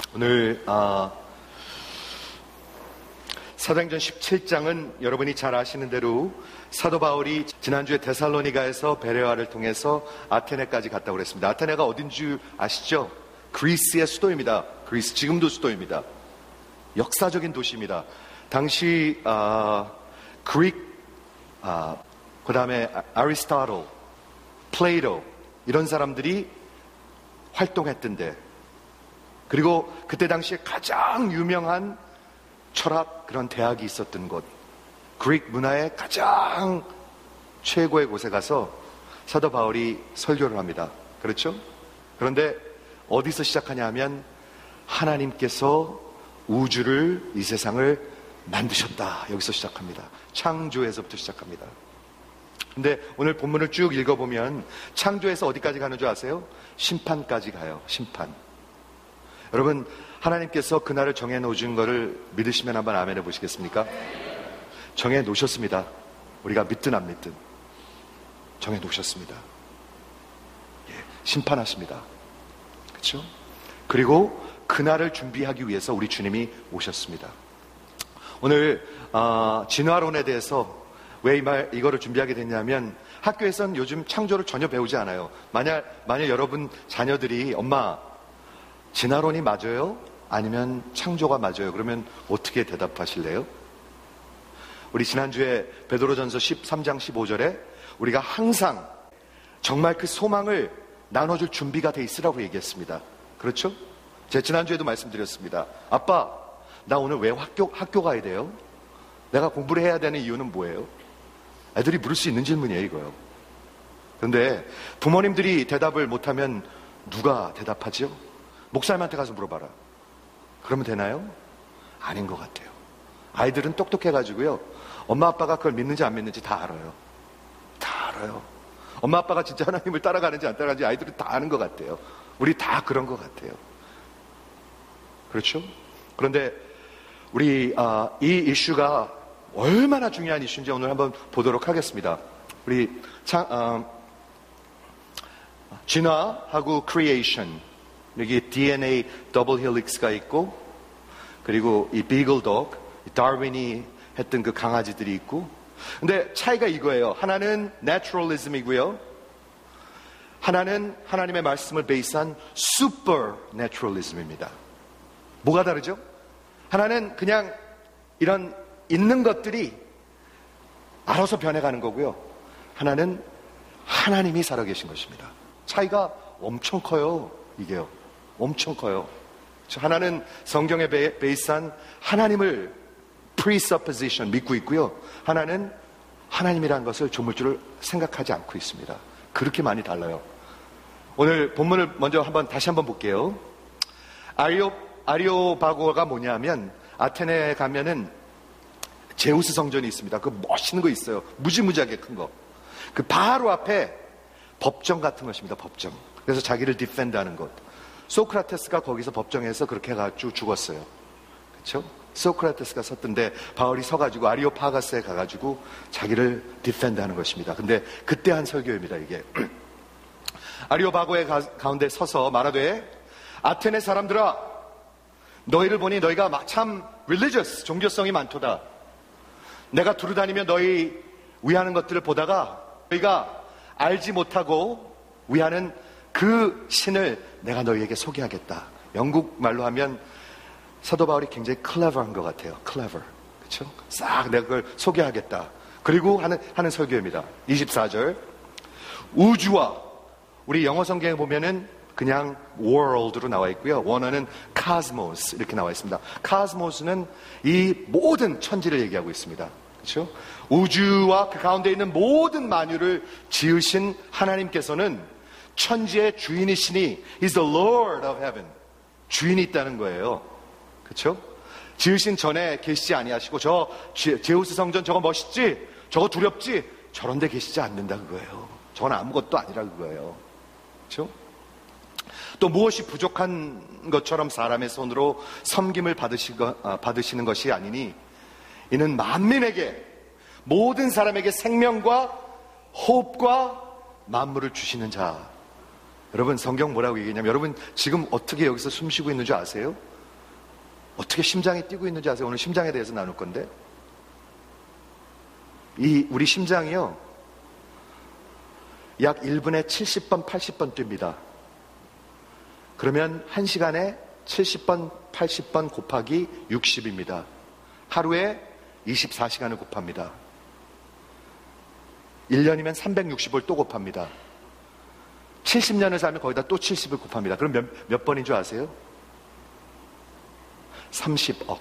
오늘 사도행전 17장은 여러분이 잘 아시는 대로 사도 바울이 지난주에 데살로니가에서 베레아를 통해서 아테네까지 갔다고 그랬습니다. 아테네가 어딘 줄 아시죠? 그리스의 수도입니다. 그리스 지금도 수도입니다. 역사적인 도시입니다. 당시 그 다음에 아리스토텔, 플레이토 이런 사람들이 활동했던데, 그리고 그때 당시에 가장 유명한 철학 그런 대학이 있었던 곳, 그릭 문화의 가장 최고의 곳에 가서 사도 바울이 설교를 합니다. 그렇죠? 그런데 어디서 시작하냐 하면 하나님께서 우주를, 이 세상을 만드셨다. 여기서 시작합니다. 창조에서부터 시작합니다. 근데 오늘 본문을 쭉 읽어보면 창조에서 어디까지 가는 줄 아세요? 심판까지 가요. 심판. 여러분, 하나님께서 그날을 정해놓으신 것을 믿으시면 한번 아멘 해보시겠습니까? 정해놓으셨습니다. 우리가 믿든 안 믿든 정해놓으셨습니다. 심판하십니다. 그렇죠? 그리고 그날을 준비하기 위해서 우리 주님이 오셨습니다. 오늘 진화론에 대해서 왜 이거를 준비하게 됐냐면, 학교에서는 요즘 창조를 전혀 배우지 않아요. 만약 여러분 자녀들이 엄마 진화론이 맞아요? 아니면 창조가 맞아요? 그러면 어떻게 대답하실래요? 우리 지난주에 베드로전서 13장 15절에 우리가 항상 정말 그 소망을 나눠줄 준비가 돼 있으라고 얘기했습니다. 그렇죠? 제가 지난주에도 말씀드렸습니다. 아빠, 나 오늘 왜 학교 가야 돼요? 내가 공부를 해야 되는 이유는 뭐예요? 애들이 물을 수 있는 질문이에요, 이거요. 그런데 부모님들이 대답을 못하면 누가 대답하죠? 목사님한테 가서 물어봐라. 그러면 되나요? 아닌 것 같아요. 아이들은 똑똑해가지고요, 엄마 아빠가 그걸 믿는지 안 믿는지 다 알아요. 다 알아요. 엄마 아빠가 진짜 하나님을 따라가는지 안 따라가는지 아이들은 다 아는 것 같아요. 우리 다 그런 것 같아요. 그렇죠? 그런데 우리 이 이슈가 얼마나 중요한 이슈인지 오늘 한번 보도록 하겠습니다. 우리 진화하고 크리에이션, 여기 DNA 더블 헬릭스가 있고, 그리고 이 비글독, 다윈이 했던 그 강아지들이 있고. 근데 차이가 이거예요. 하나는 내추럴리즘이고요, 하나는 하나님의 말씀을 베이스한 슈퍼내추럴리즘입니다. 뭐가 다르죠? 하나는 그냥 이런 있는 것들이 알아서 변해가는 거고요, 하나는 하나님이 살아계신 것입니다. 차이가 엄청 커요. 이게요, 엄청 커요. 하나는 성경에 베이스한 하나님을 presupposition 믿고 있고요, 하나는 하나님이라는 것을 조물주를 생각하지 않고 있습니다. 그렇게 많이 달라요. 오늘 본문을 먼저 다시 한번 볼게요. 아리오바고가 뭐냐면, 아테네에 가면은 제우스 성전이 있습니다. 그 멋있는 거 있어요. 무지무지하게 큰 거. 그 바로 앞에 법정 같은 것입니다. 법정. 그래서 자기를 디펜드하는 것. 소크라테스가 거기서 법정에서 그렇게 해가지고 죽었어요. 그렇죠? 소크라테스가 섰던데 바울이 서가지고 아리오파가스에 가가지고 자기를 디펜드하는 것입니다. 근데 그때 한 설교입니다, 이게. 아리오바고의 가운데 서서 말하되, 아테네 사람들아, 너희를 보니 너희가 참 religious, 종교성이 많도다. 내가 두루다니며 너희 위하는 것들을 보다가 너희가 알지 못하고 위하는 그 신을 내가 너희에게 소개하겠다. 영국 말로 하면 사도 바울이 굉장히 clever한 것 같아요. clever. 그렇죠? 싹 내가 그걸 소개하겠다. 그리고 하는 설교입니다. 24절. 우주와, 우리 영어 성경에 보면은 그냥 world로 나와 있고요, 원어는 cosmos 이렇게 나와 있습니다. cosmos는 이 모든 천지를 얘기하고 있습니다. 그렇죠? 우주와 그 가운데 있는 모든 만유를 지으신 하나님께서는 천지의 주인이시니 He's the Lord of Heaven. 주인이 있다는 거예요. 그렇죠? 지으신 전에 계시지 아니하시고, 저 제우스 성전 저거 멋있지? 저거 두렵지? 저런 데 계시지 않는다 그거예요. 저건 아무것도 아니라 그거예요. 그렇죠? 또 무엇이 부족한 것처럼 사람의 손으로 섬김을 받으시는 것이 아니니 이는 만민에게, 모든 사람에게 생명과 호흡과 만물을 주시는 자. 여러분, 성경 뭐라고 얘기했냐면, 여러분 지금 어떻게 여기서 숨 쉬고 있는 줄 아세요? 어떻게 심장이 뛰고 있는지 아세요? 오늘 심장에 대해서 나눌 건데, 우리 심장이요, 약 1분에 70번, 80번 뜁니다. 그러면 1시간에 70번, 80번 곱하기 60입니다. 하루에 24시간을 곱합니다. 1년이면 360을 또 곱합니다. 70년을 살면 거기다 또 70을 곱합니다. 그럼 몇 번인 줄 아세요? 30억.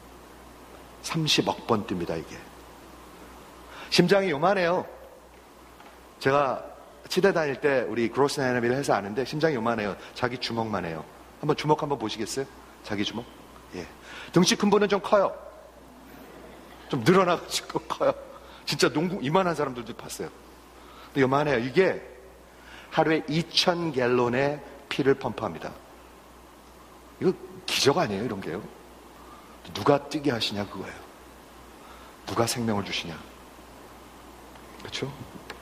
30억 번 뜁니다, 이게. 심장이 요만해요. 제가 치대 다닐 때 우리 그로스 애너미를 해서 아는데 심장이 요만해요. 자기 주먹만 해요. 한번 주먹 한번 보시겠어요? 자기 주먹? 예. 등치 큰 분은 좀 커요. 좀 늘어나가지고 커요. 진짜 농구 이만한 사람들도 봤어요. 근데 요만해요. 이게 하루에 2,000갤론의 피를 펌프합니다. 이거 기적 아니에요, 이런 게요? 누가 뛰게 하시냐, 그거예요. 누가 생명을 주시냐. 그렇죠?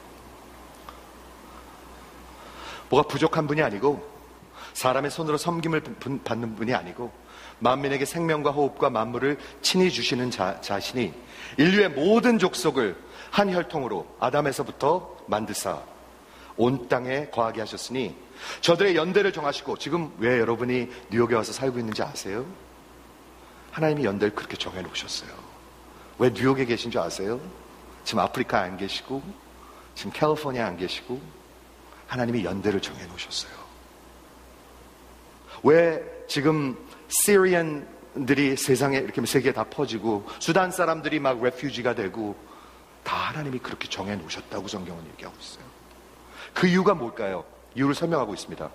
뭐가 부족한 분이 아니고, 사람의 손으로 섬김을 받는 분이 아니고, 만민에게 생명과 호흡과 만물을 친히 주시는 자신이 인류의 모든 족속을 한 혈통으로 아담에서부터 만드사 온 땅에 거하게 하셨으니, 저들의 연대를 정하시고, 지금 왜 여러분이 뉴욕에 와서 살고 있는지 아세요? 하나님이 연대를 그렇게 정해놓으셨어요. 왜 뉴욕에 계신 줄 아세요? 지금 아프리카에 안 계시고, 지금 캘리포니아에 안 계시고, 하나님이 연대를 정해놓으셨어요. 왜 지금 시리안들이 세상에 이렇게 세계에 다 퍼지고, 수단 사람들이 막 레퓨지가 되고, 다 하나님이 그렇게 정해놓으셨다고 성경은 얘기하고 있어요. 그 이유가 뭘까요? 이유를 설명하고 있습니다.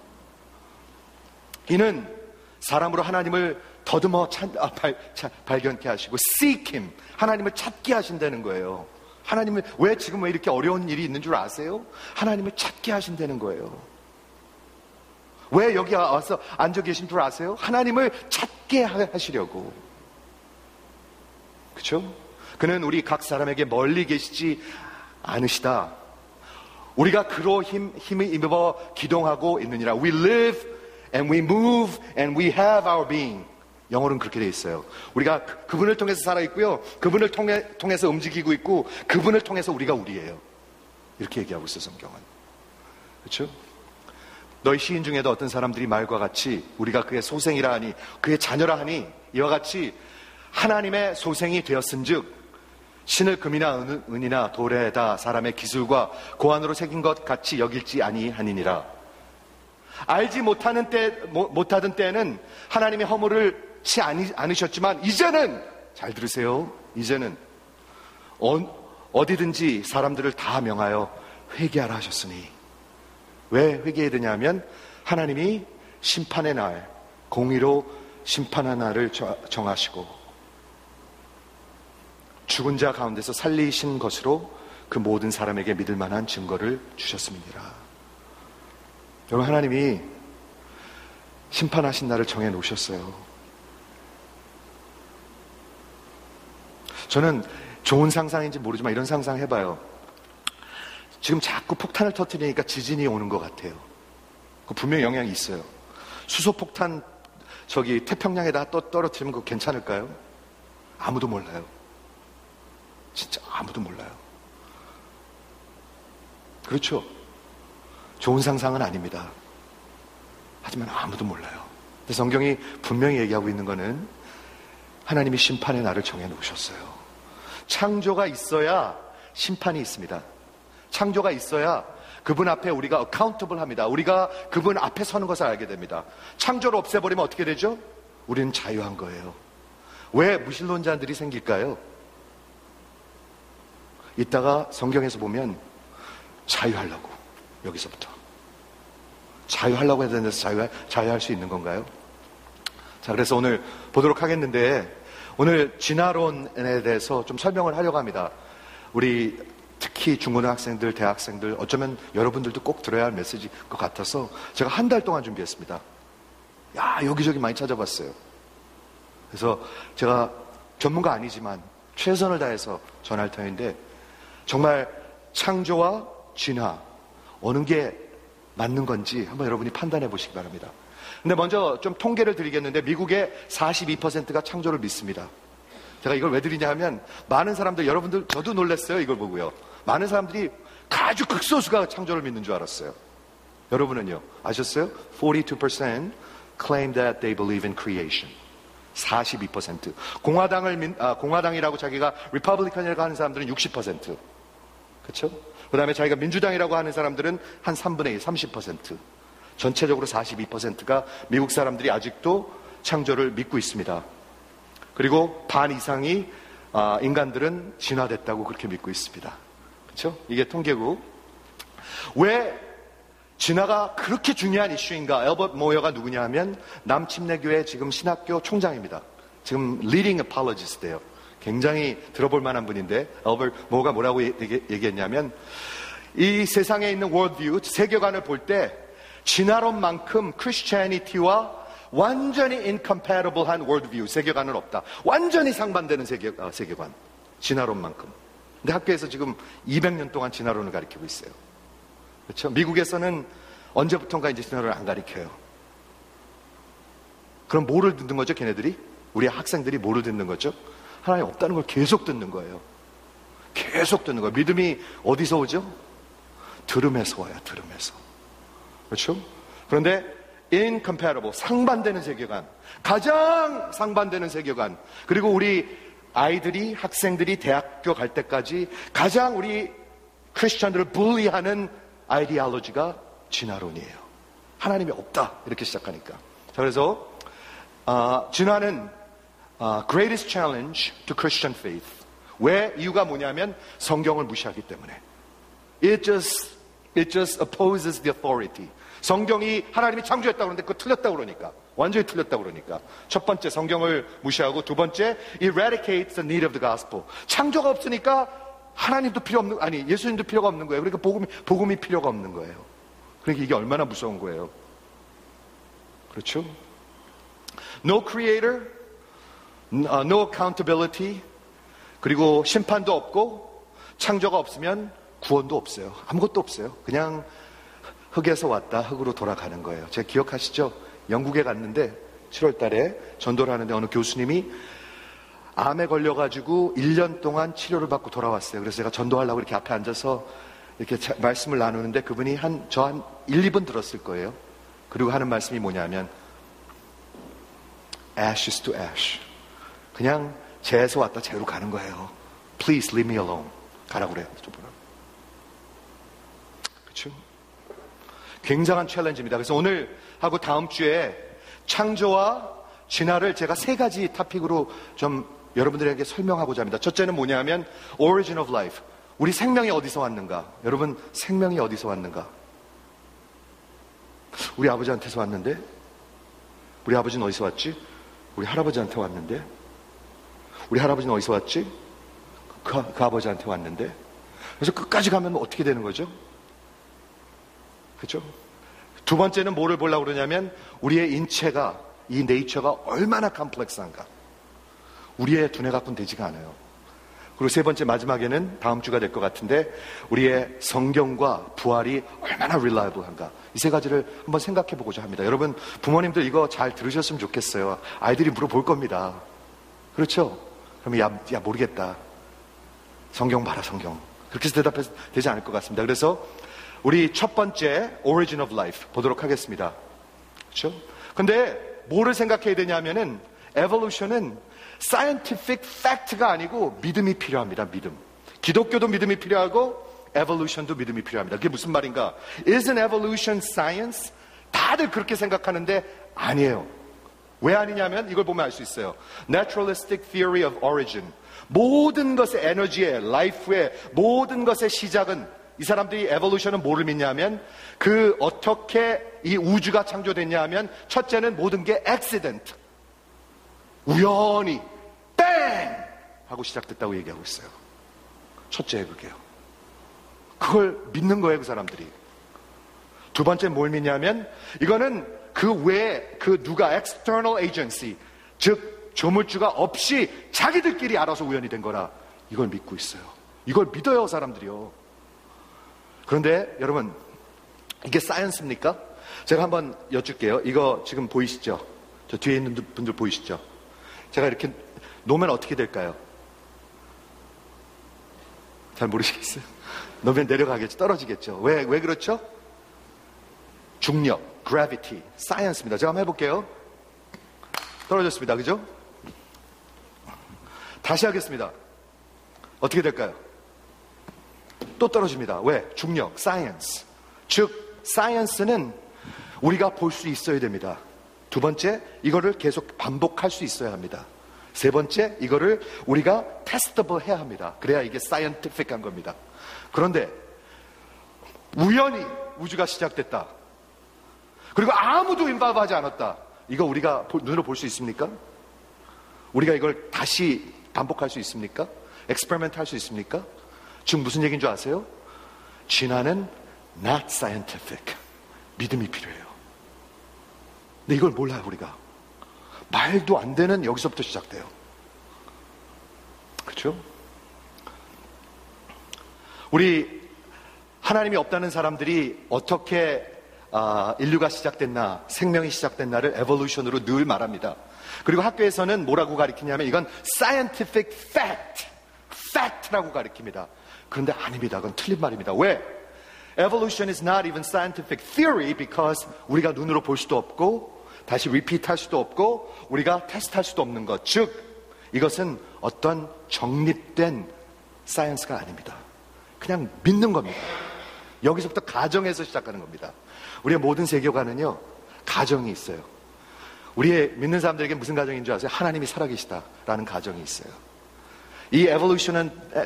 이는 사람으로 하나님을 더듬어 발견케 하시고, seek him, 하나님을 찾게 하신다는 거예요. 하나님을, 왜 지금 왜 이렇게 어려운 일이 있는 줄 아세요? 하나님을 찾게 하신다는 거예요. 왜 여기 와서 앉아 계신 줄 아세요? 하나님을 찾게 하시려고. 그렇죠? 그는 우리 각 사람에게 멀리 계시지 않으시다. 우리가 그로 힘을 입어 기동하고 있느니라. We live and we move and we have our being. 영어로는 그렇게 돼 있어요. 우리가 그분을 통해서 살아있고요, 그분을 통해서 움직이고 있고, 그분을 통해서 우리가 우리예요. 이렇게 얘기하고 있어요, 성경은. 그렇죠? 너희 시인 중에도 어떤 사람들이 말과 같이 우리가 그의 소생이라 하니, 그의 자녀라 하니, 이와 같이 하나님의 소생이 되었은즉 신을 금이나 은이나 돌에다 사람의 기술과 고안으로 새긴 것 같이 여길지 아니하니니라. 알지 못하던 때에는 하나님의 허물을 치 않으셨지만, 이제는, 잘 들으세요, 이제는 어디든지 사람들을 다 명하여 회개하라 하셨으니. 왜 회개해야 되냐면, 하나님이 심판의 날, 공의로 심판의 날을 정하시고, 죽은 자 가운데서 살리신 것으로 그 모든 사람에게 믿을 만한 증거를 주셨음이니라. 여러분, 하나님이 심판하신 날을 정해 놓으셨어요. 저는 좋은 상상인지 모르지만 이런 상상 해봐요. 지금 자꾸 폭탄을 터뜨리니까 지진이 오는 것 같아요. 분명히 영향이 있어요. 수소폭탄 태평양에다 또 떨어뜨리면 그거 괜찮을까요? 아무도 몰라요. 진짜 아무도 몰라요. 그렇죠? 좋은 상상은 아닙니다. 하지만 아무도 몰라요. 근데 성경이 분명히 얘기하고 있는 거는 하나님이 심판의 날을 정해 놓으셨어요. 창조가 있어야 심판이 있습니다. 창조가 있어야 그분 앞에 우리가 accountable 합니다. 우리가 그분 앞에 서는 것을 알게 됩니다. 창조를 없애버리면 어떻게 되죠? 우리는 자유한 거예요. 왜 무신론자들이 생길까요? 이따가 성경에서 보면 자유하려고, 여기서부터 자유하려고 해야 되는 데서 자유할 수 있는 건가요? 자, 그래서 오늘 보도록 하겠는데, 오늘 진화론에 대해서 좀 설명을 하려고 합니다. 우리 특히 중고등학생들, 대학생들, 어쩌면 여러분들도 꼭 들어야 할 메시지일 것 같아서 제가 한 달 동안 준비했습니다. 여기저기 많이 찾아봤어요. 그래서 제가 전문가 아니지만 최선을 다해서 전할 터인데, 정말 창조와 진화, 어느 게 맞는 건지 한번 여러분이 판단해 보시기 바랍니다. 근데 먼저 좀 통계를 드리겠는데 미국의 42%가 창조를 믿습니다. 제가 이걸 왜 드리냐 하면 많은 사람들, 여러분들 저도 놀랐어요. 이걸 보고요. 많은 사람들이 아주 극소수가 창조를 믿는 줄 알았어요. 여러분은요? 아셨어요? 42% claim that they believe in creation. 42%. 공화당이라고 자기가 리퍼블리칸이라고 하는 사람들은 60%. 그렇죠? 그 다음에 자기가 민주당이라고 하는 사람들은 한 3분의 1, 30%. 전체적으로 42%가 미국 사람들이 아직도 창조를 믿고 있습니다. 그리고 반 이상이 인간들은 진화됐다고 그렇게 믿고 있습니다. 그렇죠? 이게 통계고. 왜 진화가 그렇게 중요한 이슈인가? 엘버트 모어가 누구냐 하면 남침례교회 지금 신학교 총장입니다. 지금 leading apologist예요. 굉장히 들어볼 만한 분인데 엘버트 모어가 뭐라고 얘기했냐면 이 세상에 있는 worldview, 세계관을 볼 때 진화론만큼 크리스티애니티와 완전히 incompatible한 worldview, 세계관은 없다. 완전히 상반되는 세계관, 진화론만큼. 근데 학교에서 지금 200년 동안 진화론을 가르치고 있어요. 그렇죠? 미국에서는 언제부턴가 이제 진화론을 안 가르쳐요. 그럼 뭐를 듣는 거죠, 걔네들이? 우리 학생들이 뭐를 듣는 거죠? 하나님 없다는 걸 계속 듣는 거예요. 계속 듣는 거예요. 믿음이 어디서 오죠? 들음에서 와요, 들음에서. 그렇죠? 그런데 incompatible, 상반되는 세계관, 가장 상반되는 세계관, 그리고 우리 아이들이, 학생들이 대학교 갈 때까지 가장 우리 크리스천들을 불리하는 아이디올로지가 진화론이에요. 하나님이 없다, 이렇게 시작하니까. 자, 그래서 진화는 greatest challenge to Christian faith. 왜? 이유가 뭐냐면 성경을 무시하기 때문에. It just opposes the authority. 성경이 하나님이 창조했다고 그러는데 그거 틀렸다고 그러니까. 완전히 틀렸다고 그러니까. 첫 번째, 성경을 무시하고, 두 번째, eradicates the need of the gospel. 창조가 없으니까 하나님도 필요 없는, 아니, 예수님도 필요가 없는 거예요. 그러니까 복음이 필요가 없는 거예요. 그러니까 이게 얼마나 무서운 거예요. 그렇죠? No creator, no accountability, 그리고 심판도 없고, 창조가 없으면 구원도 없어요. 아무것도 없어요. 그냥 흙에서 왔다 흙으로 돌아가는 거예요. 제가 기억하시죠? 영국에 갔는데 7월 달에 전도를 하는데 어느 교수님이 암에 걸려가지고 1년 동안 치료를 받고 돌아왔어요. 그래서 제가 전도하려고 이렇게 앞에 앉아서 이렇게 말씀을 나누는데 그분이 저 한 1, 2분 들었을 거예요. 그리고 하는 말씀이 뭐냐면 ashes to ash. 그냥 재에서 왔다 재로 가는 거예요. Please leave me alone. 가라고 그래요. 그렇죠? 굉장한 챌린지입니다. 그래서 오늘 하고 다음 주에 창조와 진화를 제가 3가지 토픽으로 좀 여러분들에게 설명하고자 합니다. 첫째는 뭐냐면 origin of life. 우리 생명이 어디서 왔는가? 여러분, 생명이 어디서 왔는가? 우리 아버지한테서 왔는데? 우리 아버지는 어디서 왔지? 우리 할아버지한테 왔는데? 우리 할아버지는 어디서 왔지? 그 아버지한테 왔는데? 그래서 끝까지 가면 어떻게 되는 거죠? 그렇죠? 두 번째는 뭐를 보려고 그러냐면 우리의 인체가, 이 네이처가 얼마나 컴플렉스한가. 우리의 두뇌 갖고는 되지가 않아요. 그리고 세 번째, 마지막에는 다음 주가 될 것 같은데 우리의 성경과 부활이 얼마나 reliable한가. 이 3가지를 한번 생각해 보고자 합니다. 여러분, 부모님들 이거 잘 들으셨으면 좋겠어요. 아이들이 물어볼 겁니다. 그렇죠? 그러면 야 모르겠다. 성경 봐라, 성경. 그렇게 해서 대답해서 되지 않을 것 같습니다. 그래서 우리 첫 번째 origin of life 보도록 하겠습니다. 그렇죠? 근데 뭐를 생각해야 되냐면은 evolution은 scientific fact가 아니고 믿음이 필요합니다. 믿음. 기독교도 믿음이 필요하고 evolution도 믿음이 필요합니다. 그게 무슨 말인가? Isn't evolution science? 다들 그렇게 생각하는데 아니에요. 왜 아니냐면 이걸 보면 알 수 있어요. Naturalistic theory of origin. 모든 것의 에너지의, life의 모든 것의 시작은, 이 사람들이 evolution은 뭐를 믿냐면 어떻게 이 우주가 창조됐냐 하면 첫째는 모든 게 accident. 우연히 땡! 하고 시작됐다고 얘기하고 있어요. 첫째 그게요. 그걸 믿는 거예요, 그 사람들이. 두 번째 뭘 믿냐면 이거는 그 외에 누가 external agency, 즉 조물주가 없이 자기들끼리 알아서 우연히 된 거라 이걸 믿고 있어요. 이걸 믿어요, 사람들이요. 그런데 여러분, 이게 사이언스입니까? 제가 한번 여쭐게요. 이거 지금 보이시죠? 저 뒤에 있는 분들 보이시죠? 제가 이렇게 놓으면 어떻게 될까요? 잘 모르시겠어요? 놓으면 내려가겠죠. 떨어지겠죠. 왜 그렇죠? 중력, gravity, science입니다. 제가 한번 해볼게요. 떨어졌습니다. 그죠? 다시 하겠습니다. 어떻게 될까요? 또 떨어집니다. 왜? 중력, science. 즉, science는 우리가 볼 수 있어야 됩니다. 두 번째, 이거를 계속 반복할 수 있어야 합니다. 세 번째, 이거를 우리가 testable 해야 합니다. 그래야 이게 scientific한 겁니다. 그런데 우연히 우주가 시작됐다. 그리고 아무도 인바하지 않았다. 이거 우리가 눈으로 볼 수 있습니까? 우리가 이걸 다시 반복할 수 있습니까? experiment 할 수 있습니까? 지금 무슨 얘기인 줄 아세요? 진화는 not scientific. 믿음이 필요해요. 근데 이걸 몰라요, 우리가. 말도 안 되는 여기서부터 시작돼요. 그렇죠? 우리 하나님이 없다는 사람들이 어떻게 인류가 시작됐나, 생명이 시작됐나를 에볼루션으로 늘 말합니다. 그리고 학교에서는 뭐라고 가르치냐면 이건 scientific fact라고 가르칩니다. 그런데 아닙니다. 그건 틀린 말입니다. 왜? Evolution is not even scientific theory because 우리가 눈으로 볼 수도 없고 다시 repeat 할 수도 없고 우리가 테스트할 수도 없는 것. 즉 이것은 어떤 정립된 사이언스가 아닙니다. 그냥 믿는 겁니다. 여기서부터 가정에서 시작하는 겁니다. 우리의 모든 세계관은요, 가정이 있어요. 우리의 믿는 사람들에게 무슨 가정인 줄 아세요? 하나님이 살아계시다라는 가정이 있어요. 이 evolution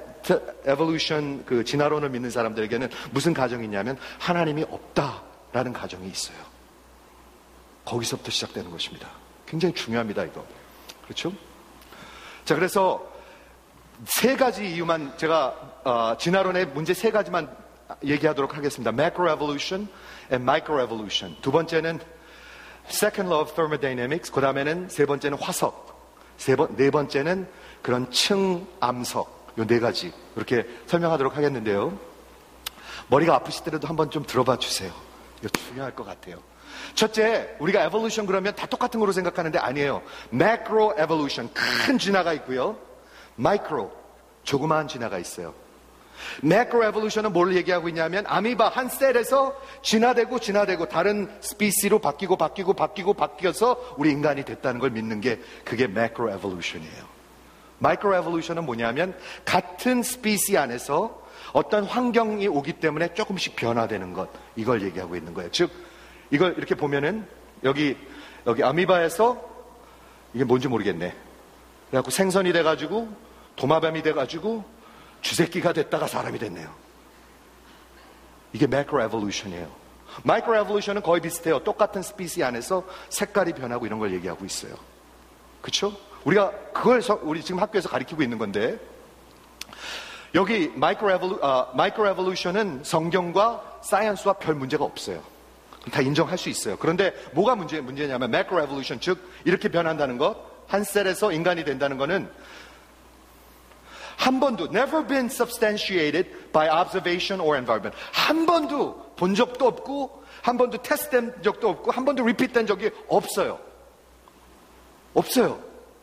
그 진화론을 믿는 사람들에게는 무슨 가정이 있냐면 하나님이 없다라는 가정이 있어요. 거기서부터 시작되는 것입니다. 굉장히 중요합니다, 이거. 그렇죠? 자, 그래서 세 가지 이유만 제가 진화론의 문제 세 가지만 얘기하도록 하겠습니다. Macroevolution and Microevolution. 두 번째는 Second Law of Thermodynamics. 그 다음에는 세 번째는 화석. 네 번째는 그런 층암석. 요 네 가지 이렇게 설명하도록 하겠는데요. 머리가 아프시더라도 한번 좀 들어봐 주세요. 이거 중요할 것 같아요. 첫째, 우리가 evolution 그러면 다 똑같은 거로 생각하는데 아니에요. Macroevolution, 큰 진화가 있고요. Micro, 조그마한 진화가 있어요. Macroevolution은 뭘 얘기하고 있냐면 아미바 한 셀에서 진화되고 다른 스피시로 바뀌어서 우리 인간이 됐다는 걸 믿는 게 그게 Macroevolution이에요. Microevolution은 뭐냐면 같은 스피시 안에서 어떤 환경이 오기 때문에 조금씩 변화되는 것, 이걸 얘기하고 있는 거예요. 즉 이걸 이렇게 보면은 여기 아미바에서 이게 뭔지 모르겠네. 그래갖고 생선이 돼가지고 도마뱀이 돼가지고 쥐새끼가 됐다가 사람이 됐네요. 이게 Macroevolution이에요. Microevolution은 거의 비슷해요. 똑같은 스피시 안에서 색깔이 변하고 이런 걸 얘기하고 있어요. 그렇죠? 우리가 그걸 우리 지금 학교에서 가르치고 있는 건데 여기 Microevolution은 성경과 사이언스와 별 문제가 없어요. 다 인정할 수 있어요. 그런데 뭐가 문제냐면 Macroevolution, 즉 이렇게 변한다는 것, 한 셀에서 인간이 된다는 것은 한 번도 never been substantiated by observation or environment. 한 번도 본 적도 없고 한 번도 테스트된 적도 없고 한 번도 리피트된 적이 없어요. 없어요.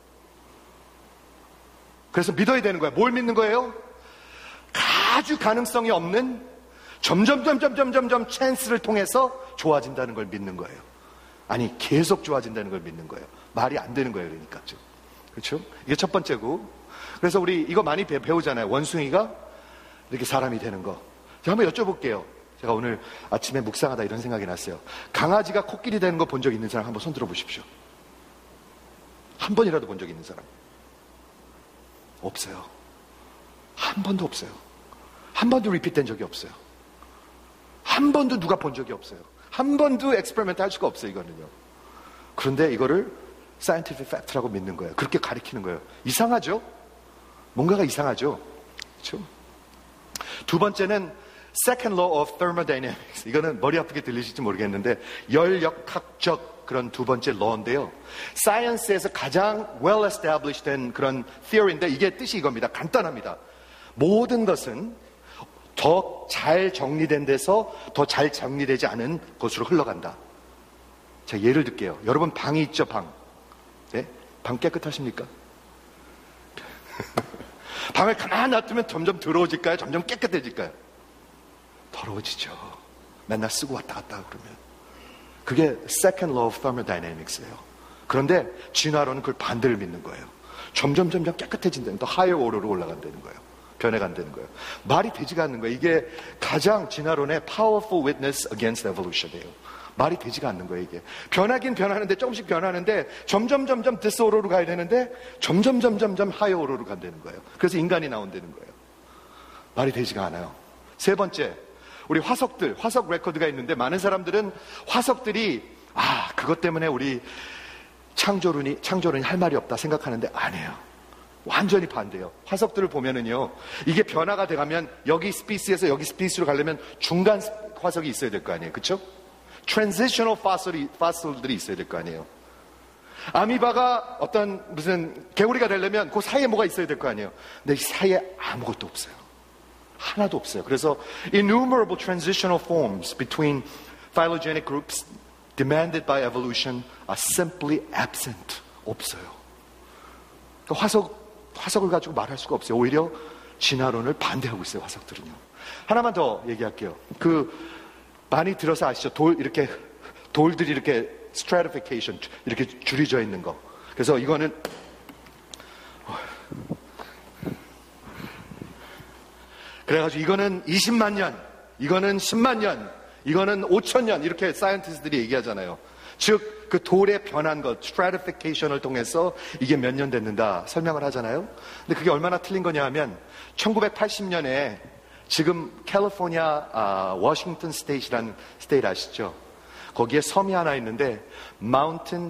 그래서 믿어야 되는 거예요. 뭘 믿는 거예요? 아주 가능성이 없는 점점 찬스를 통해서 좋아진다는 걸 믿는 거예요. 아니 계속 좋아진다는 걸 믿는 거예요. 말이 안 되는 거예요. 그러니까 그렇죠? 이게 첫 번째고. 그래서 우리 이거 많이 배우잖아요. 원숭이가 이렇게 사람이 되는 거. 제가 한번 여쭤볼게요. 제가 오늘 아침에 묵상하다 이런 생각이 났어요. 강아지가 코끼리 되는 거 본 적 있는 사람 한번 손 들어보십시오. 한 번이라도 본 적 있는 사람? 없어요. 한 번도 없어요. 한 번도 리피트된 적이 없어요. 한 번도 누가 본 적이 없어요. 한 번도 엑스페리먼트 할 수가 없어요. 이거는요. 그런데 이거를 scientific fact라고 믿는 거예요. 그렇게 가리키는 거예요. 이상하죠? 뭔가가 이상하죠? 그렇죠? 두 번째는 Second Law of Thermodynamics. 이거는 머리 아프게 들리실지 모르겠는데 열역학적 그런 두 번째 law인데요. 사이언스에서 가장 well established 된 그런 theory인데 이게 뜻이 이겁니다. 간단합니다. 모든 것은 더 잘 정리된 데서 더 잘 정리되지 않은 곳으로 흘러간다. 자, 예를 들게요. 여러분 방이 있죠, 방. 네? 방 깨끗하십니까? 방을 가만히 놔두면 점점 더러워질까요? 점점 깨끗해질까요? 더러워지죠. 맨날 쓰고 왔다 갔다 그러면. 그게 second law of thermodynamics예요. 그런데 진화론은 그걸 반대를 믿는 거예요. 점점 깨끗해진다는, 더 higher order로 올라간다는 거예요. 변해간다는 거예요. 말이 되지가 않는 거예요. 이게 가장 진화론의 powerful witness against evolution이에요. 말이 되지가 않는 거예요, 이게. 변하긴 변하는데, 조금씩 변하는데, 점점 disorder로 가야 되는데, 점점 higher order로 간다는 거예요. 그래서 인간이 나온다는 거예요. 말이 되지가 않아요. 세 번째, 우리 화석 레코드가 있는데, 많은 사람들은 화석들이, 그것 때문에 우리 창조론이 할 말이 없다 생각하는데, 아니에요. 완전히 반대예요. 화석들을 보면은요, 이게 변화가 돼가면, 여기 스피시에서 여기 스피시로 가려면 중간 화석이 있어야 될 거 아니에요. 그쵸? 트랜지셔널 파슬들이 있어야 될 거 아니에요. 아미바가 무슨 개구리가 되려면 그 사이에 뭐가 있어야 될 거 아니에요. 근데 이 사이에 아무것도 없어요. 하나도 없어요. 그래서 innumerable transitional forms between phylogenetic groups demanded by evolution are simply absent. 없어요. 그러니까 화석을 가지고 말할 수가 없어요. 오히려 진화론을 반대하고 있어요, 화석들은요. 하나만 더 얘기할게요. 많이 들어서 아시죠? 돌들이 이렇게 stratification, 이렇게 줄이 져 있는 거. 그래서 이거는 그래가지고 이거는 20만 년, 이거는 10만 년, 이거는 5천 년, 이렇게 사이언티스트들이 얘기하잖아요. 즉, 그 돌의 변한 것, stratification을 통해서 이게 몇 년 됐는다 설명을 하잖아요. 근데 그게 얼마나 틀린 거냐 하면 1980년에 지금 캘리포니아 워싱턴 스테이트라는 스테이트 아시죠? 거기에 섬이 하나 있는데 마운틴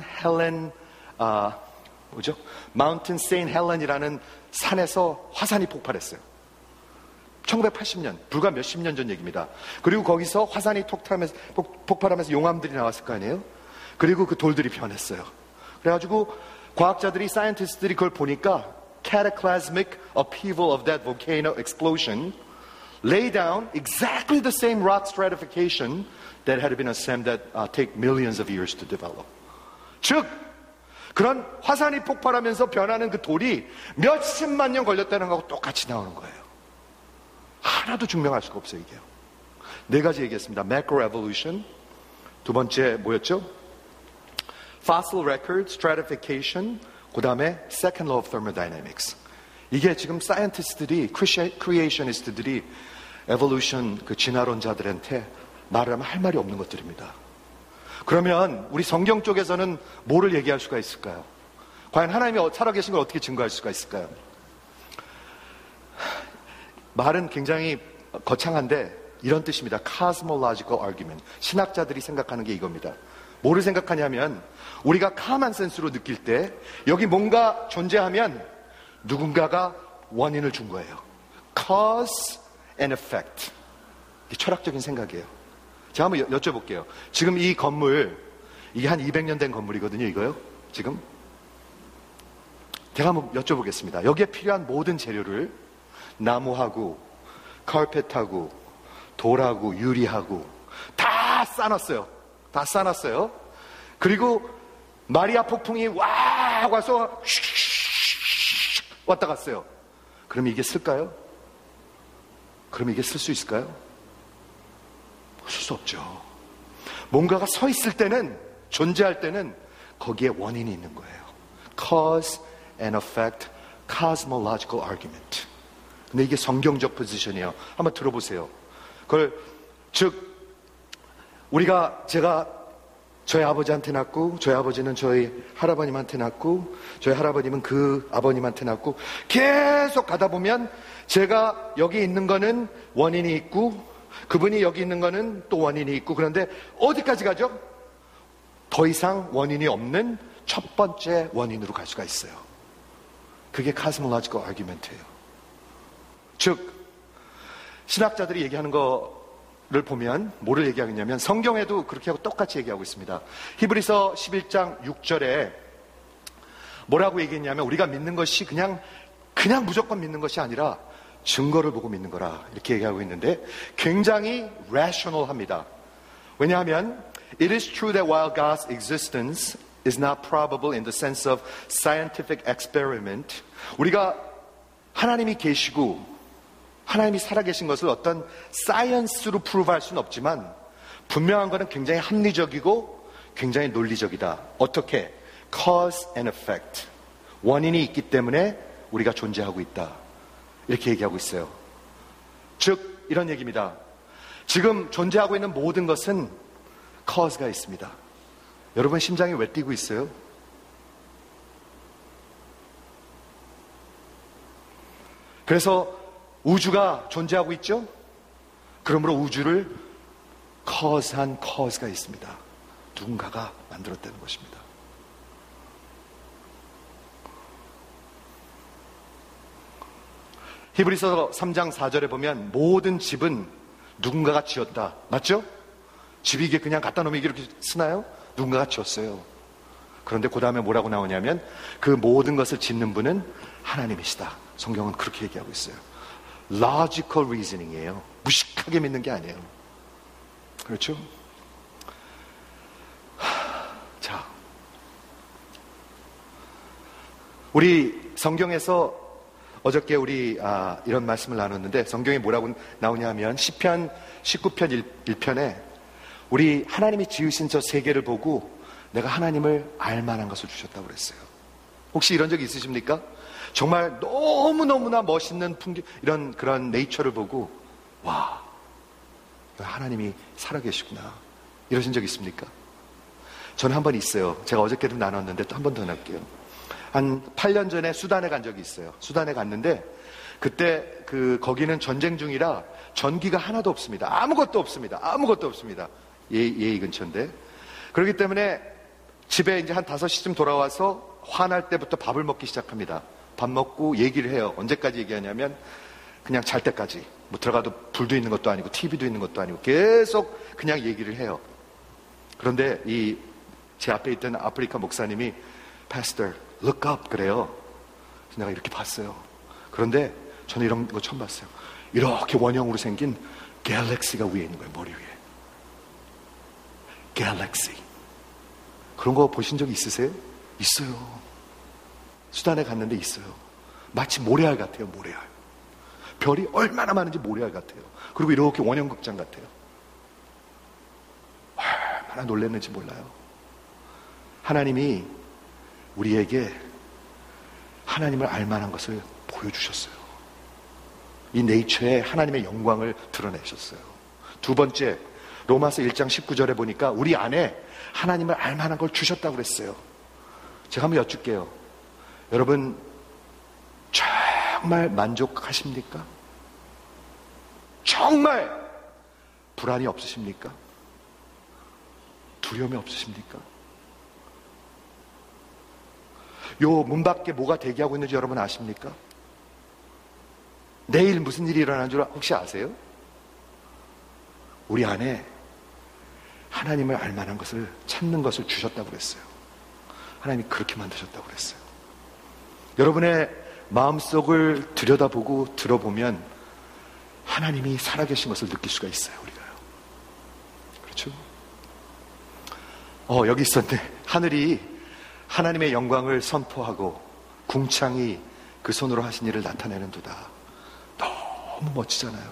세인트 헬렌이라는 산에서 화산이 폭발했어요. 1980년, 불과 몇십 년 전 얘기입니다. 그리고 거기서 화산이 폭발하면서 용암들이 나왔을 거 아니에요? 그리고 그 돌들이 변했어요. 그래가지고 과학자들이, 사이언티스트들이 그걸 보니까 cataclysmic upheaval of that volcano explosion lay down exactly the same rock stratification that had been assembled that take millions of years to develop. 즉, 그런 화산이 폭발하면서 변하는 그 돌이 몇십만 년 걸렸다는 거하고 똑같이 나오는 거예요. 하나도 증명할 수가 없어요, 이게요. 네 가지 얘기했습니다. macroevolution. 두 번째 뭐였죠? fossil record, stratification. 그 다음에 second law of thermodynamics. 이게 지금 사이언티스트들이, 크리에이셔니스트들이 에볼루션, 그 진화론자들한테 말을 하면 할 말이 없는 것들입니다. 그러면 우리 성경 쪽에서는 뭐를 얘기할 수가 있을까요? 과연 하나님이 살아계신 걸 어떻게 증거할 수가 있을까요? 말은 굉장히 거창한데 이런 뜻입니다. cosmological argument. 신학자들이 생각하는 게 이겁니다. 뭐를 생각하냐면 우리가 common sense로 느낄 때 여기 뭔가 존재하면 누군가가 원인을 준 거예요. cause and effect. 이게 철학적인 생각이에요. 제가 한번 여쭤볼게요. 지금 이 건물, 이게 한 200년 된 건물이거든요, 이거요? 지금? 제가 한번 여쭤보겠습니다. 여기에 필요한 모든 재료를 나무하고, 카펫하고, 돌하고, 유리하고, 다 싸놨어요. 다 싸놨어요. 그리고 마리아 폭풍이 와! 와서 왔다 갔어요. 그럼 이게 쓸까요? 그럼 이게 쓸 수 있을까요? 쓸 수 없죠. 뭔가가 서 있을 때는, 존재할 때는 거기에 원인이 있는 거예요. Cause and effect, cosmological argument. 근데 이게 성경적 포지션이에요. 한번 들어보세요. 즉 제가 저희 아버지한테 낳고, 저희 아버지는 저희 할아버님한테 낳고, 저희 할아버님은 그 아버님한테 낳고, 계속 가다 보면 제가 여기 있는 거는 원인이 있고, 그분이 여기 있는 거는 또 원인이 있고, 그런데 어디까지 가죠? 더 이상 원인이 없는 첫 번째 원인으로 갈 수가 있어요. 그게 cosmological argument예요. 즉, 신학자들이 얘기하는 거를 보면 뭐를 얘기하겠냐면 성경에도 그렇게 하고 똑같이 얘기하고 있습니다. 히브리서 11장 6절에 뭐라고 얘기했냐면 우리가 믿는 것이 그냥 무조건 믿는 것이 아니라 증거를 보고 믿는 거라 이렇게 얘기하고 있는데 굉장히 rational합니다. 왜냐하면 It is true that while God's existence is not probable in the sense of scientific experiment, 우리가 하나님이 계시고 하나님이 살아계신 것을 어떤 사이언스로 프루브할 수는 없지만 분명한 것은 굉장히 합리적이고 굉장히 논리적이다. 어떻게? Cause and effect. 원인이 있기 때문에 우리가 존재하고 있다. 이렇게 얘기하고 있어요. 즉 이런 얘기입니다. 지금 존재하고 있는 모든 것은 cause가 있습니다. 여러분 심장이 왜 뛰고 있어요? 그래서 우주가 존재하고 있죠? 그러므로 우주를 cause한 cause가 있습니다. 누군가가 만들었다는 것입니다. 히브리서 3장 4절에 보면 모든 집은 누군가가 지었다. 맞죠? 집이 이게 그냥 갖다 놓으면 이렇게 쓰나요? 누군가가 지었어요. 그런데 그 다음에 뭐라고 나오냐면 그 모든 것을 짓는 분은 하나님이시다. 성경은 그렇게 얘기하고 있어요. Logical reasoning이에요. 무식하게 믿는 게 아니에요. 그렇죠? 자, 우리 성경에서 어저께 우리 이런 말씀을 나눴는데 성경에 뭐라고 나오냐 하면 시편 19편 1편에 우리 하나님이 지으신 저 세계를 보고 내가 하나님을 알만한 것을 주셨다고 그랬어요. 혹시 이런 적 있으십니까? 정말 너무너무나 멋있는 풍경, 그런 네이처를 보고 와, 하나님이 살아계시구나 이러신 적 있습니까? 저는 한 번 있어요. 제가 어저께도 나눴는데 또 한 번 더 나눌게요. 한 8년 전에 수단에 간 적이 있어요. 수단에 갔는데 그때 거기는 전쟁 중이라 전기가 하나도 없습니다. 아무것도 없습니다. 아무것도 없습니다. 예의 근처인데. 그렇기 때문에 집에 이제 한 5시쯤 돌아와서 화날 때부터 밥을 먹기 시작합니다. 밥 먹고 얘기를 해요. 언제까지 얘기하냐면 그냥 잘 때까지. 뭐 들어가도 불도 있는 것도 아니고 TV도 있는 것도 아니고 계속 그냥 얘기를 해요. 그런데 제 앞에 있던 아프리카 목사님이 Pastor, look up 그래요. 그래서 내가 이렇게 봤어요. 그런데 저는 이런 거 처음 봤어요. 이렇게 원형으로 생긴 갤럭시가 위에 있는 거예요. 머리 위에. 갤럭시. 그런 거 보신 적 있으세요? 있어요. 수단에 갔는데 있어요. 마치 모래알 같아요. 모래알. 별이 얼마나 많은지 모래알 같아요. 그리고 이렇게 원형 극장 같아요. 얼마나 놀랐는지 몰라요. 하나님이 우리에게 하나님을 알만한 것을 보여주셨어요. 이 네이처에 하나님의 영광을 드러내셨어요. 두 번째, 로마서 1장 19절에 보니까 우리 안에 하나님을 알만한 걸 주셨다고 그랬어요. 제가 한번 여쭐게요. 여러분 정말 만족하십니까? 정말 불안이 없으십니까? 두려움이 없으십니까? 요 문 밖에 뭐가 대기하고 있는지 여러분 아십니까? 내일 무슨 일이 일어나는 줄 혹시 아세요? 우리 안에 하나님을 알만한 것을 찾는 것을 주셨다고 그랬어요. 하나님이 그렇게 만드셨다고 그랬어요. 여러분의 마음속을 들여다보고 들어보면 하나님이 살아계신 것을 느낄 수가 있어요. 우리가요. 그렇죠? 여기 있었네. 하늘이 하나님의 영광을 선포하고 궁창이 그 손으로 하신 일을 나타내는 도다. 너무 멋지잖아요.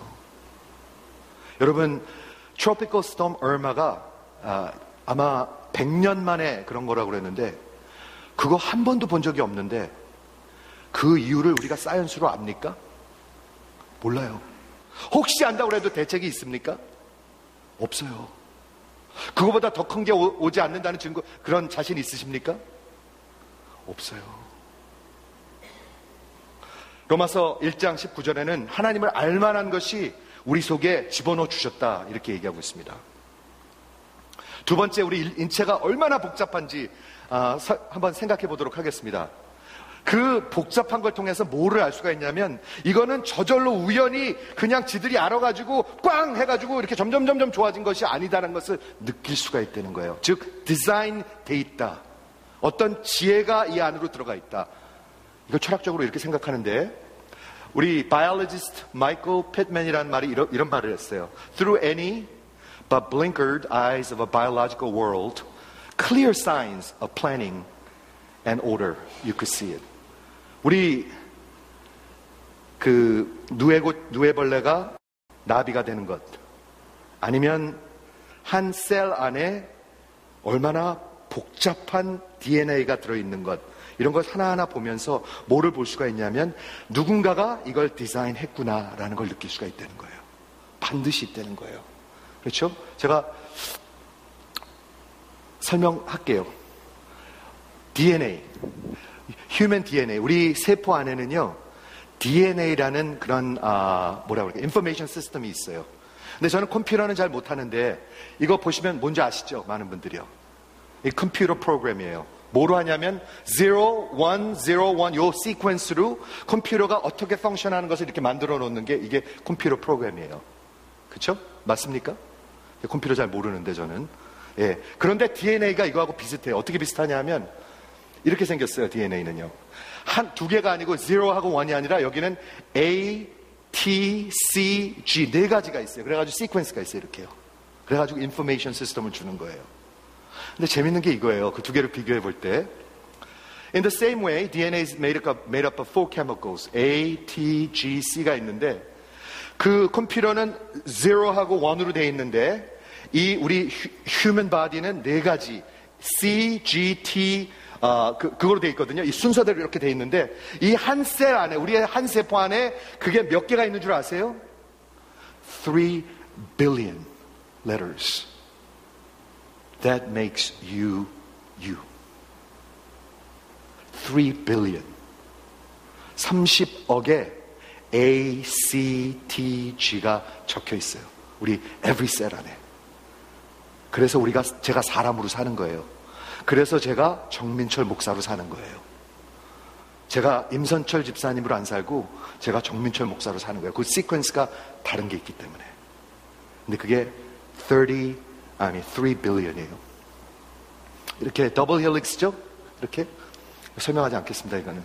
여러분 Tropical Storm Irma가 아마 100년 만에 그런 거라고 그랬는데 그거 한 번도 본 적이 없는데 그 이유를 우리가 사이언스로 압니까? 몰라요. 혹시 안다고 해도 대책이 있습니까? 없어요. 그거보다 더 큰 게 오지 않는다는 증거, 그런 자신 있으십니까? 없어요. 로마서 1장 19절에는 하나님을 알만한 것이 우리 속에 집어넣어 주셨다 이렇게 얘기하고 있습니다. 두 번째, 우리 인체가 얼마나 복잡한지 한번 생각해 보도록 하겠습니다. 그 복잡한 걸 통해서 뭐를 알 수가 있냐면 이거는 저절로 우연히 그냥 지들이 알아가지고 꽝 해가지고 이렇게 점점 좋아진 것이 아니다라는 것을 느낄 수가 있다는 거예요. 즉 디자인 돼 있다. 어떤 지혜가 이 안으로 들어가 있다. 이거 철학적으로 이렇게 생각하는데 우리 바이올로지스트 마이클 팻맨이라는 말이 이런 말을 했어요. Through any but blinkered eyes of a biological world, clear signs of planning and order. You could see it. 우리 그 누에벌레가 나비가 되는 것, 아니면 한 셀 안에 얼마나 복잡한 DNA가 들어있는 것, 이런 걸 하나하나 보면서 뭐를 볼 수가 있냐면 누군가가 이걸 디자인했구나라는 걸 느낄 수가 있다는 거예요. 반드시 있다는 거예요. 그렇죠? 제가 설명할게요. DNA, Human DNA, 우리 세포 안에는요 DNA라는 그런 뭐라 그럴까, 인포메이션 시스템이 있어요. 근데 저는 컴퓨터는 잘 못하는데 이거 보시면 뭔지 아시죠? 많은 분들이요. 이 컴퓨터 프로그램이에요. 뭐로 하냐면 0, 1, 0, 1 요 시퀀스로 컴퓨터가 어떻게 펑션하는 것을 이렇게 만들어 놓는 게 이게 컴퓨터 프로그램이에요. 그렇죠? 맞습니까? 컴퓨터 잘 모르는데 저는. 예. 그런데 DNA가 이거하고 비슷해요. 어떻게 비슷하냐면 이렇게 생겼어요. DNA는요. 두 개가 아니고 0하고 1이 아니라 여기는 A, T, C, G 네 가지가 있어요. 그래가지고 시퀀스가 있어요. 이렇게요. 그래가지고 인포메이션 시스템을 주는 거예요. 근데 재밌는 게 이거예요. 그 두 개를 비교해 볼 때. In the same way, DNA is made up of four chemicals. A, T, G, C가 있는데 그 컴퓨터는 0하고 1으로 되어 있는데 이 우리 human body는 네 가지 C, G, T 그거로 되어 있거든요. 이 순서대로 이렇게 되어 있는데 이 한 셀 안에, 우리의 한 세포 안에 그게 몇 개가 있는 줄 아세요? 3 billion letters. That makes you, you. 3 billion. 30억의 A, C, T, G가 적혀 있어요. 우리 every cell 안에. 그래서 제가 사람으로 사는 거예요. 그래서 제가 정민철 목사로 사는 거예요. 제가 임선철 집사님으로 안 살고 제가 정민철 목사로 사는 거예요. 그 시퀀스가 다른 게 있기 때문에. 근데 그게 3 billion이에요. 이렇게 더블 헬릭스죠? 이렇게 설명하지 않겠습니다. 이거는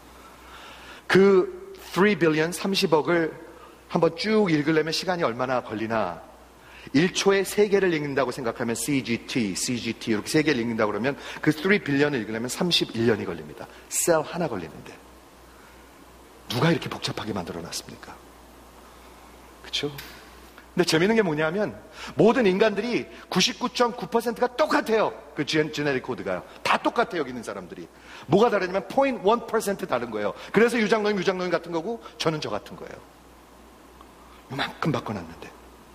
그 3 billion 30억을 한번 쭉 읽으려면 시간이 얼마나 걸리나? 1초에 3개를 읽는다고 생각하면 CGT 이렇게 3개를 읽는다고 그러면 그 3 billion을 읽으려면 31년이 걸립니다. 셀 하나 걸리는데 누가 이렇게 복잡하게 만들어놨습니까? 그렇죠? 근데 재밌는 게 뭐냐면 모든 인간들이 99.9%가 똑같아요. 그 제네릭 코드가요. 다 똑같아요. 여기 있는 사람들이. 뭐가 다르냐면 0.1% 다른 거예요. 그래서 유장노임 같은 거고 저는 저 같은 거예요. 이만큼 바꿔놨는데.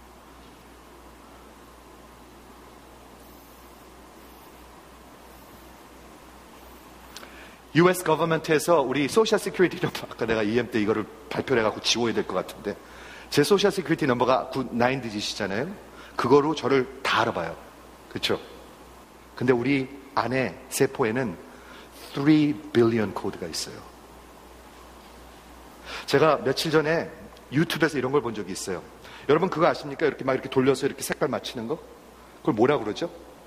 US government에서 우리 소셜 시큐리티 넘버, 아까 내가 EM 때 이거를 발표를 해갖고 지워야 될 것 같은데 제 소셜 시큐리티 넘버가 9디짓이잖아요. 그거로 저를 다 알아봐요. 그렇죠? 근데 우리 안에 세포에는 3 billion 코드가 있어요. 제가 며칠 전에 유튜브에서 이런 걸 본 적이 있어요. 여러분 그거 아십니까? 이렇게 막 이렇게 돌려서 이렇게 색깔 맞추는 거? 그걸 뭐라 그러죠?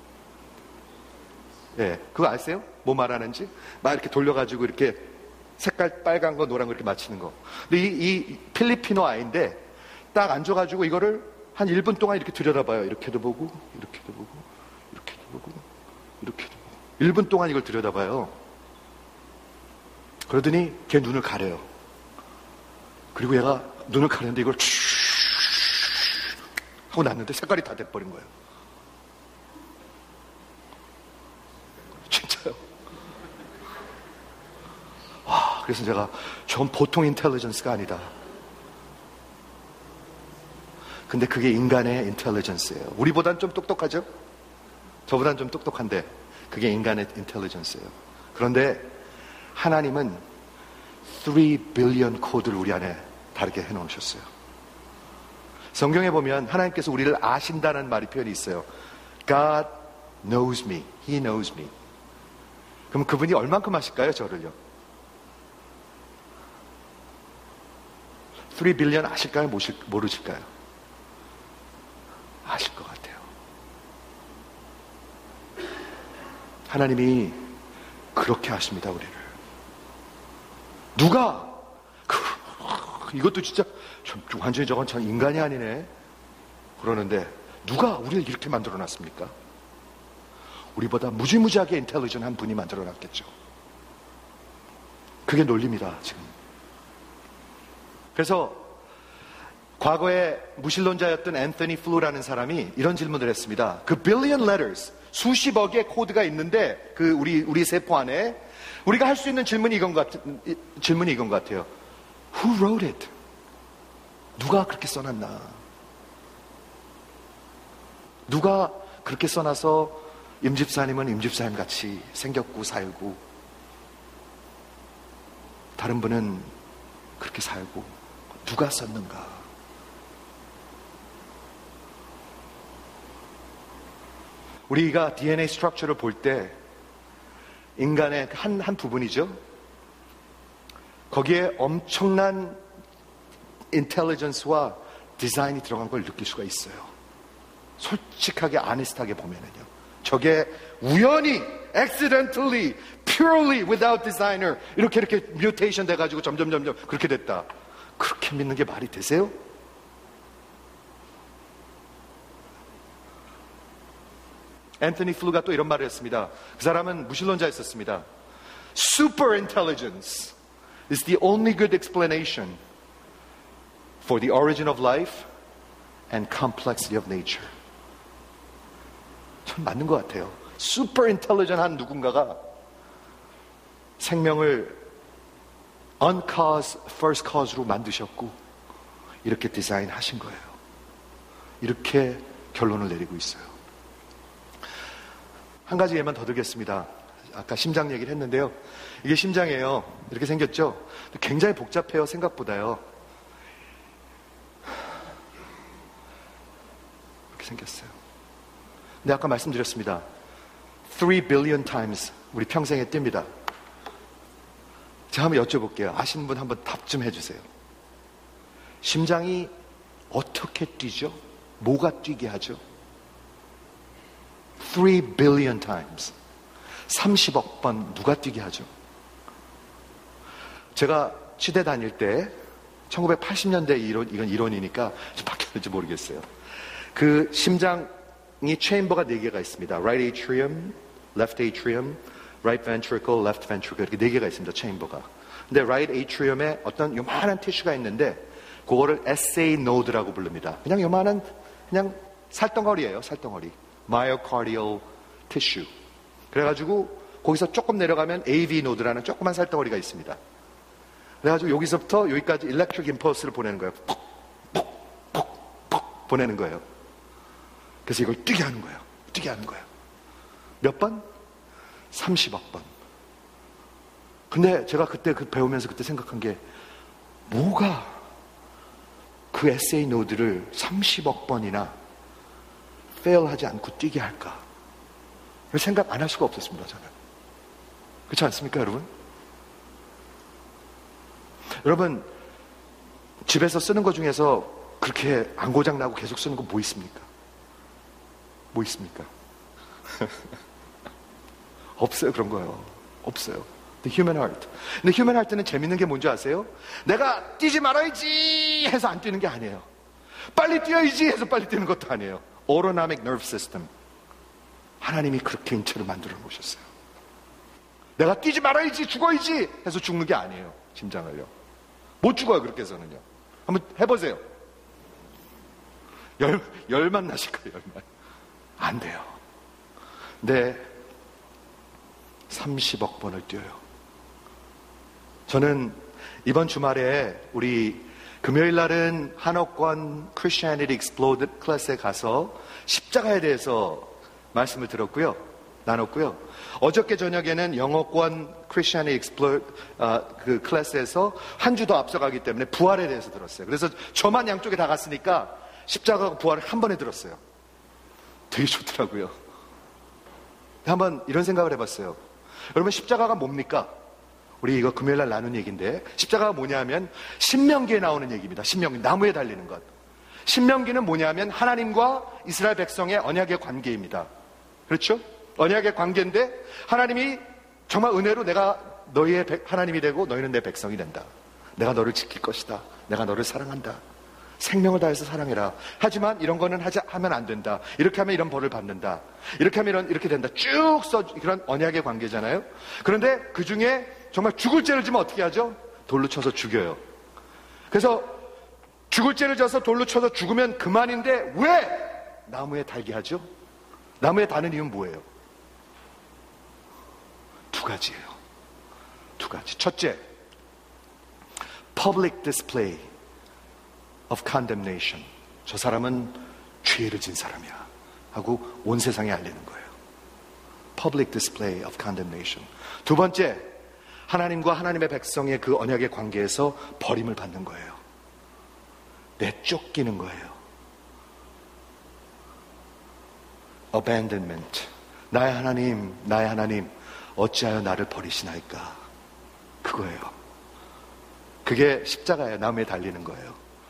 예, 그거 아세요? 뭐 말하는지? 막 이렇게 돌려가지고 이렇게 색깔 빨간 거, 노란 거 이렇게 맞추는 거. 근데 이 필리피노 아이인데 딱 앉아가지고 이거를 한 1분 동안 이렇게 들여다봐요. 이렇게도 보고, 이렇게도 보고, 이렇게도 보고, 이렇게도 보고. 1분 동안 이걸 들여다봐요. 그러더니 걔 눈을 가려요. 그리고 얘가 눈을 가렸는데 이걸 하고 났는데 색깔이 다 돼버린 거예요. 진짜요. 와, 그래서 제가 전 보통 인텔리전스가 아니다. 근데 그게 인간의 인텔리전스예요. 우리보단 좀 똑똑하죠? 저보단 좀 똑똑한데 그게 인간의 인텔리전스예요. 그런데 하나님은 3 billion 코드를 우리 안에 다르게 해놓으셨어요. 성경에 보면 하나님께서 우리를 아신다는 말이 표현이 있어요. God knows me. He knows me. 그럼 그분이 얼만큼 아실까요? 저를요. 3 billion 아실까요? 모르실까요? 아실 것 같아요. 하나님이 그렇게 아십니다, 우리를. 누가? 이것도 진짜 완전히 저건 참 인간이 아니네. 그러는데 누가 우리를 이렇게 만들어놨습니까? 우리보다 무지무지하게 인텔리전한 분이 만들어놨겠죠. 그게 논리입니다, 지금. 그래서 과거에 무신론자였던 앤서니 플루라는 사람이 이런 질문을 했습니다. 그 billion letters, 수십억의 코드가 있는데 우리 세포 안에 우리가 할 수 있는 질문이 이건 것 같아요. Who wrote it? 누가 그렇게 써놨나? 누가 그렇게 써놔서 임집사님은 임집사님 같이 생겼고 살고 다른 분은 그렇게 살고 누가 썼는가? 우리가 DNA 스트럭처를 볼 때 인간의 한 부분이죠. 거기에 엄청난 인텔리전스와 디자인이 들어간 걸 느낄 수가 있어요. 솔직하게 아니스트하게 보면은요. 저게 우연히 accidentally, purely without designer 이렇게 뮤테이션 돼가지고 점점 그렇게 됐다. 그렇게 믿는 게 말이 되세요? 앤서니 플루가 또 이런 말을 했습니다. 그 사람은 무신론자였었습니다. Super intelligence is the only good explanation for the origin of life and complexity of nature. 전 맞는 것 같아요. Super intelligent 한 누군가가 생명을 uncause, first cause로 만드셨고 이렇게 디자인하신 거예요. 이렇게 결론을 내리고 있어요. 한 가지 예만 더 드리겠습니다. 아까 심장 얘기를 했는데요. 이게 심장이에요. 이렇게 생겼죠? 굉장히 복잡해요. 생각보다요. 이렇게 생겼어요. 근데 아까 말씀드렸습니다. 3 billion times 우리 평생에 뜁니다. 제가 한번 여쭤볼게요. 아시는 분 한번 답 좀 해주세요. 심장이 어떻게 뛰죠? 뭐가 뛰게 하죠? 3 billion times. 30억 번 누가 뛰게 하죠? 제가 치대 다닐 때 1980년대 이건 이론이니까 좀 바뀌었는지 모르겠어요. 그 심장이 체인버가 4개가 있습니다. Right atrium, left atrium, right ventricle, left ventricle 이렇게 4개가 있습니다. 체인버가. 근데 right atrium에 어떤 요만한 티슈가 있는데 그거를 SA node라고 부릅니다. 그냥 요만한 그냥 살덩어리예요. 살덩어리. myocardial tissue. 그래가지고 거기서 조금 내려가면 AV 노드라는 조그만 살덩어리가 있습니다. 그래가지고 여기서부터 여기까지 electric impulse를 보내는 거예요. 푹 보내는 거예요. 그래서 이걸 뛰게 하는 거예요. 뛰게 하는 거예요. 몇 번? 30억 번. 근데 제가 그때 배우면서 그때 생각한 게 뭐가 그 SA 노드를 30억 번이나 fail하지 않고 뛰게 할까? 생각 안 할 수가 없었습니다, 저는. 그렇지 않습니까, 여러분? 여러분, 집에서 쓰는 것 중에서 그렇게 안 고장나고 계속 쓰는 거 뭐 있습니까? 뭐 있습니까? 없어요, 그런 거요. 없어요. The human heart. 근데 human heart는 재밌는 게 뭔지 아세요? 내가 뛰지 말아야지 해서 안 뛰는 게 아니에요. 빨리 뛰어야지 해서 빨리 뛰는 것도 아니에요. Autonomic nerve system. 하나님이 그렇게 인체를 만들어 놓으셨어요. 내가 뛰지 말아야지, 죽어야지 해서 죽는 게 아니에요. 심장을요. 못 죽어요, 그렇게 해서는요. 한번 해보세요. 열만 나실 거예요, 열만. 안 돼요. 근데 30억 번을 뛰어요. 저는 이번 주말에 우리 금요일 날은 한옥권 Christianity Exploded 클래스에 가서 십자가에 대해서 말씀을 들었고요. 나눴고요. 어저께 저녁에는 영어권 Christianity Exploded 그 클래스에서 한 주 더 앞서가기 때문에 부활에 대해서 들었어요. 그래서 저만 양쪽에 다 갔으니까 십자가와 부활을 한 번에 들었어요. 되게 좋더라고요. 한번 이런 생각을 해봤어요. 여러분, 십자가가 뭡니까? 우리 이거 금요일 날 나눈 얘기인데 십자가가 뭐냐면 신명기에 나오는 얘기입니다. 신명기, 나무에 달리는 것. 신명기는 뭐냐면 하나님과 이스라엘 백성의 언약의 관계입니다. 그렇죠? 언약의 관계인데 하나님이 정말 은혜로 내가 너희의 하나님이 되고 너희는 내 백성이 된다. 내가 너를 지킬 것이다. 내가 너를 사랑한다. 생명을 다해서 사랑해라. 하지만 이런 거는 하면 안 된다. 이렇게 하면 이런 벌을 받는다. 이렇게 하면 이렇게 된다. 쭉 그런 언약의 관계잖아요. 그런데 그 중에 정말 죽을 죄를 지면 어떻게 하죠? 돌로 쳐서 죽여요. 그래서 죽을 죄를 져서 돌로 쳐서 죽으면 그만인데 왜 나무에 달게 하죠? 나무에 다는 이유는 뭐예요? 두 가지예요. 두 가지. 첫째, public display of condemnation. 저 사람은 죄를 진 사람이야 하고 온 세상에 알리는 거예요. public display of condemnation. 두 번째, 하나님과 하나님의 백성의 그 언약의 관계에서 버림을 받는 거예요. 내쫓기는 거예요. abandonment. 나의 하나님 어찌하여 나를 버리시나이까. 그거예요. 그게 십자가예요. 나무에 달리는 거예요.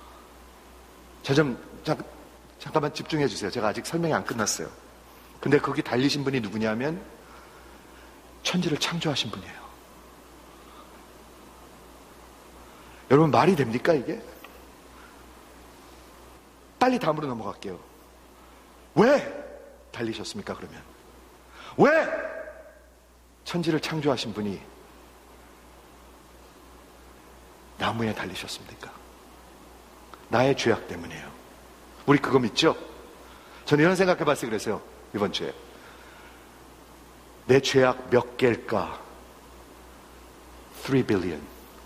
잠깐만 집중해 주세요. 제가 아직 설명이 안 끝났어요. 근데 거기 달리신 분이 누구냐면 천지를 창조하신 분이에요. 여러분, 말이 됩니까 이게? 빨리 다음으로 넘어갈게요. 왜 달리셨습니까 그러면? 왜 천지를 창조하신 분이 나무에 달리셨습니까? 나의 죄악 때문이에요. 우리 그거 믿죠? 저는 이런 생각해 봤어요. 그래서요, 이번 주에 내 죄악 몇 개일까? 3 billion,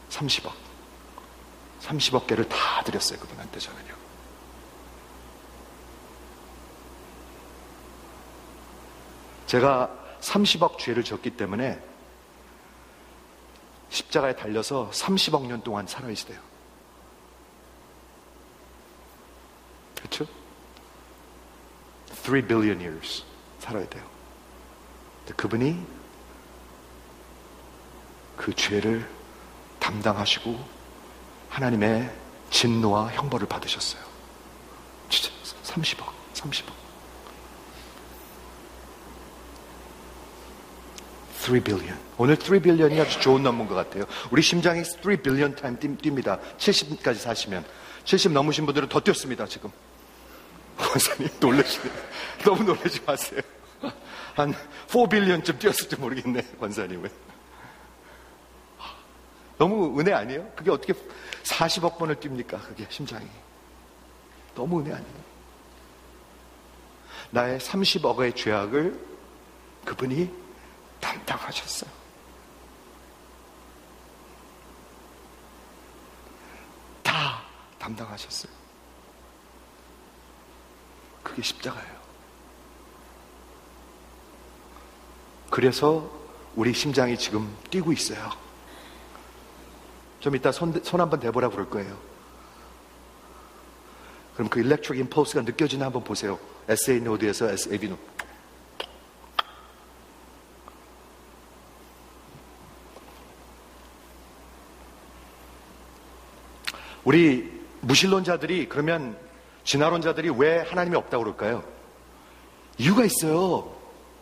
30억 개를 다 드렸어요. 그분한테 저는요. 제가 30억 죄를 졌기 때문에 십자가에 달려서 30억 년 동안 살아있어야 돼요. 그렇죠? 3 billion years 살아야 돼요. 근데 그분이 그 죄를 담당하시고 하나님의 진노와 형벌을 받으셨어요. 진짜 30억. 3 billion. 오늘 3 billion이 아주 좋은 넘은 것 같아요. 우리 심장이 3 billion 타임 뜁니다. 70까지 사시면. 70 넘으신 분들은 더 뛰었습니다, 지금. 원사님 놀라시네요. 너무 놀라지 마세요. 한 4 billion쯤 뛰었을지 모르겠네, 원사님은. 너무 은혜 아니에요? 그게 어떻게 40억 번을 뜁니까? 그게 심장이. 너무 은혜 아니에요? 나의 30억의 죄악을 그분이 담당하셨어요. 다 담당하셨어요. 그게 십자가예요. 그래서 우리 심장이 지금 뛰고 있어요. 좀 이따 손 한번 대보라 그럴 거예요. 그럼 그 일렉트릭 임펄스가 느껴지나 한번 보세요. SA 노드에서 SAB 노드. 우리 무신론자들이, 그러면 진화론자들이 왜 하나님이 없다고 그럴까요? 이유가 있어요.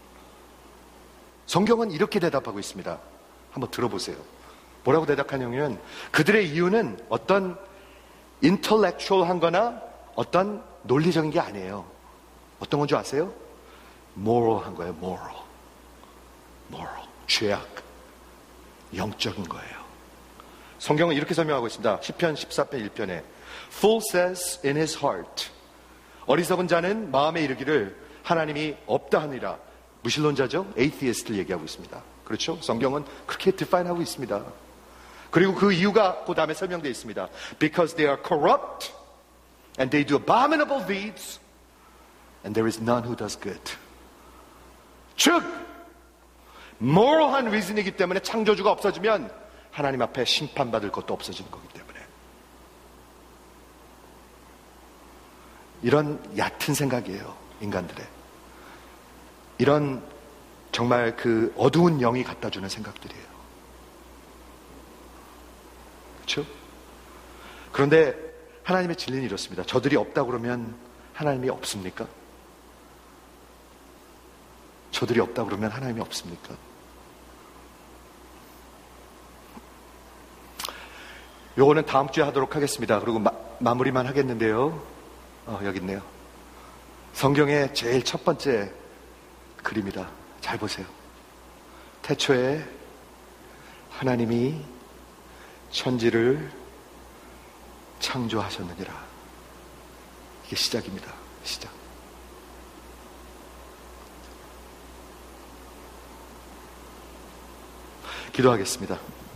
성경은 이렇게 대답하고 있습니다. 한번 들어보세요. 뭐라고 대답하냐면, 그들의 이유는 어떤 인텔렉츄얼한 거나 어떤 논리적인 게 아니에요. 어떤 건 줄 아세요? moral한 거예요. moral. 죄악. 영적인 거예요. 성경은 이렇게 설명하고 있습니다. 시편 14편 1편에 Fool says in his heart. 어리석은 자는 마음에 이르기를 하나님이 없다 하니라. 무신론자죠? atheist를 얘기하고 있습니다. 그렇죠? 성경은 그렇게 define하고 있습니다. 그리고 그 이유가 그 다음에 설명되어 있습니다. Because they are corrupt and they do abominable deeds and there is none who does good. 즉 moral한 reason이기 때문에 창조주가 없어지면 하나님 앞에 심판받을 것도 없어지는 거기 때문에. 이런 얕은 생각이에요, 인간들의. 이런 정말 그 어두운 영이 갖다주는 생각들이에요. 그렇죠? 그런데 하나님의 진리는 이렇습니다. 저들이 없다고 그러면 하나님이 없습니까? 저들이 없다고 그러면 하나님이 없습니까? 요거는 다음 주에 하도록 하겠습니다. 그리고 마무리만 하겠는데요. 여기 있네요. 성경의 제일 첫 번째 글입니다. 잘 보세요. 태초에 하나님이 천지를 창조하셨느니라. 이게 시작입니다. 시작. 기도하겠습니다.